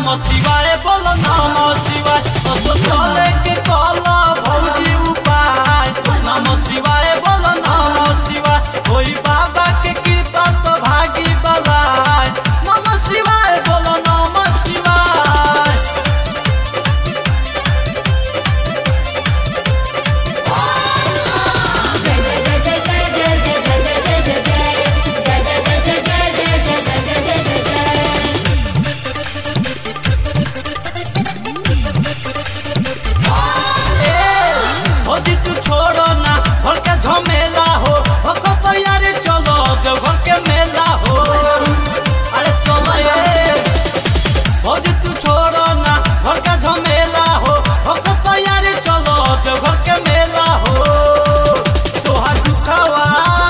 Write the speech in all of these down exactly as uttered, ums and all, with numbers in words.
नमः शिवाय बोलो नमः शिवाय तो चले के कला भौजी उपाय नमः शिवाय बोलो नमः शिवाय कोई बाबा के कृपा तो भागी बलाय नमः शिवाय बोलो नमः शिवाय जय जय जय जय जय जय जय जय जय जय जय जय जय जय जय जय जय जय भौजी तू छोड़ो ना घर के झमेला हो भको तैयारी चलो देवघर के मेला हो अरे चलो ये भौजी तू छोड़ो ना घर के झमेला हो भको तैयारी चलो देवघर के मेला हो तोहार दुखावा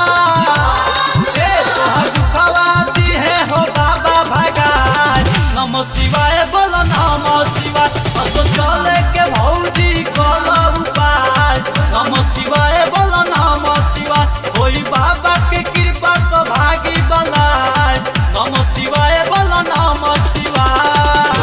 ए तोहार दुखावा दी है हो बाबा भगाई नमः शिवाय बोलो नमः शिवाय असो चले के भौजी कला उपाय नमः शिवाय बोलो नमः शिवाय कोई बाबा के कृपा तो भागी बलाय नमः शिवाय बोलो नमः शिवाय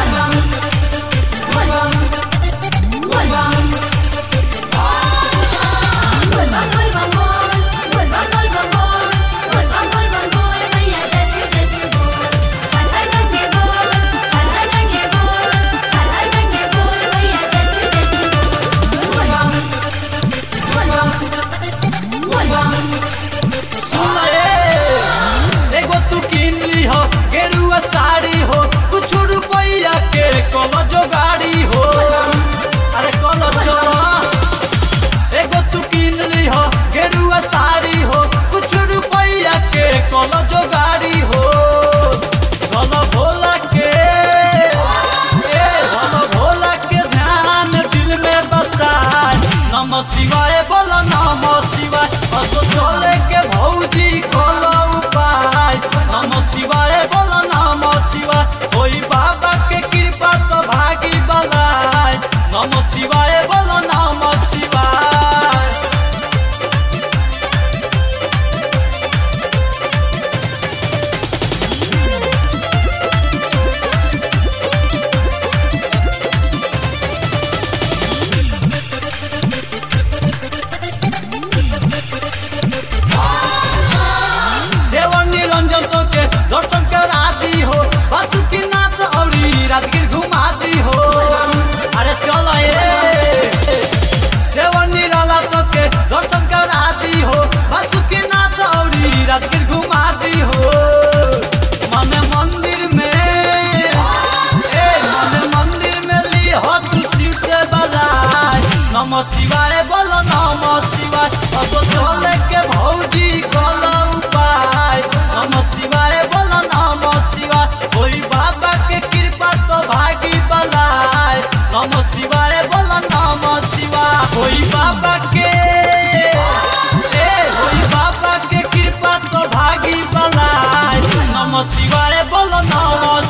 एगो तू किन ली हो गेरुआ साड़ी हो कुछ रुपया के कल जो गाड़ी हो अरे कल चलो एगो तू किन ली हो गेरुआ साड़ी हो कुछ रुपया के कल जो गाड़ी हो कल भोला के ए कल भोला के ध्यान दिल में बसाए नमः शिवाय बोलो नमः शिवाय असो चले के भौजी कल उपाय नमः शिवाय बोलो नमः शिवाय कोई बाबा के कृपा तो भागी बलाय नमः शिवाय बोलो नमः शिवाय देवर निरंजन तो के दर्शन करा दी हो बासुकीनाथ औरी राजगीर घुमा दी हो अरे चलो ये देवर निराला तो के दर्शन करा दी हो बासुकीनाथ औरी राजगीर घुमा दी हो मन मंदिर में ए मन मंदिर में ली हो तू शिव से बजाय नमः शिवाय बोलो नमः शिवाय असो चले के भौजी कला उपाय नमः शिवाय बोलो नमः शिवाय कोई बाबा के कृपा तो भागी बलाय नमः शिवाय बोलो नमः शिवाय कोई बाबा के ए कोई बाबा के कृपा तो भागी बलाय नमः शिवाय बोलो नमः